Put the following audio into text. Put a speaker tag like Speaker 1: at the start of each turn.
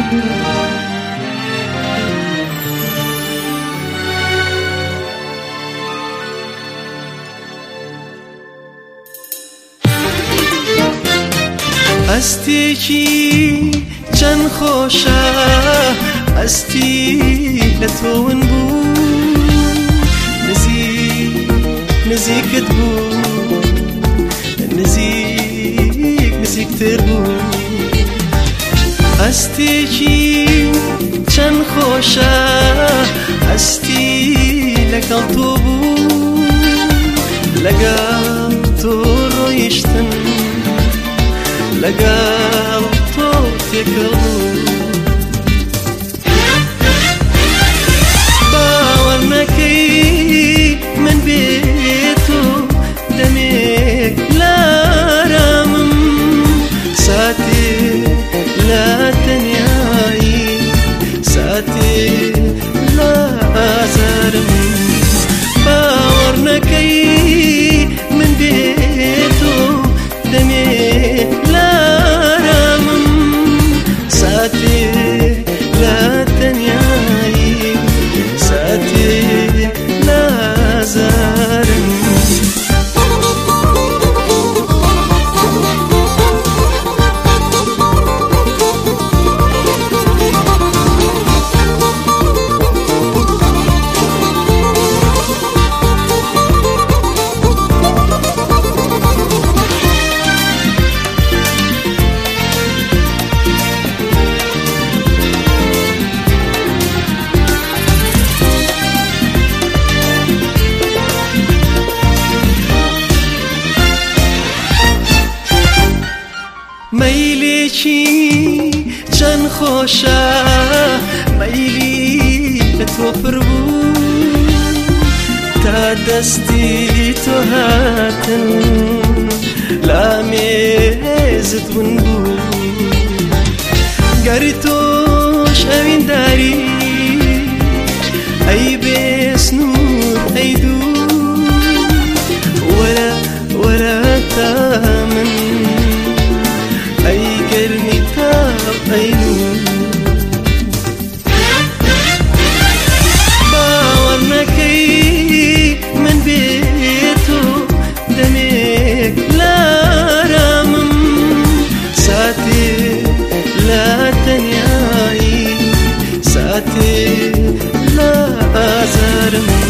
Speaker 1: هەستێکی چەند خۆشە هەستی لە تۆون بوو نزیکت بوو نزیکتر بوو هەستێکی چەند خۆشە هەستی لەگەڵ تۆ بوو لەگەڵ تۆ ڕۆیشتن لەگەڵ تۆ تێکەڵ بوو باوەڕ نەکەی من بێت تۆ دەمێک لارامم ساتێ لە تەنیایی ساتێ لە ئازارم باوەڕ نەکەی من بێت تۆ دەمێک لارامم ساتێ لە تەنیایی ساتێ لە ئازارم مەیلێکی چەند خۆشە مەیلی لە تۆ پڕ بوو تا دەستی تۆ هاتن لامێزت ون بوو گەری تۆش ئەوینداری ئەی بێسنوور ئەی دوو وەرە تا من ئەی گەرمی تاو ئەی نور باوەڕ نەکەی من بێت تۆ دەمێک لارامم ساتێ لە تەنیایی ساتێ لە ئازارم